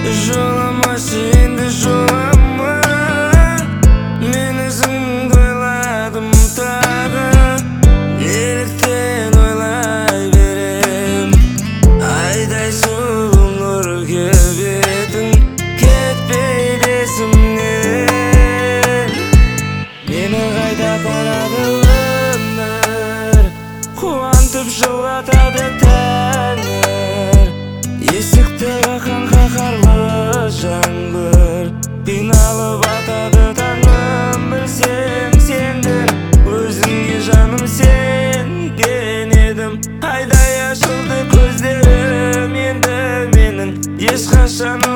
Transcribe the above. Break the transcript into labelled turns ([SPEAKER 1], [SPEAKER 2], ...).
[SPEAKER 1] Жолама сенді жолама, мен өзіңді ойладым тағы. Неліктен ойлай берем, айдай сұлу нұр келбетің кетпейді есімнен. Мені қайда апарады өмір, қуантып жылатады тәңір. Есікті қаққан қаһарлы жаңбыр, қиналып атады таңым. Білсем сендің өзіңе жаным сенген едім. Айдай ашылды көздерім енді менің, ешқашан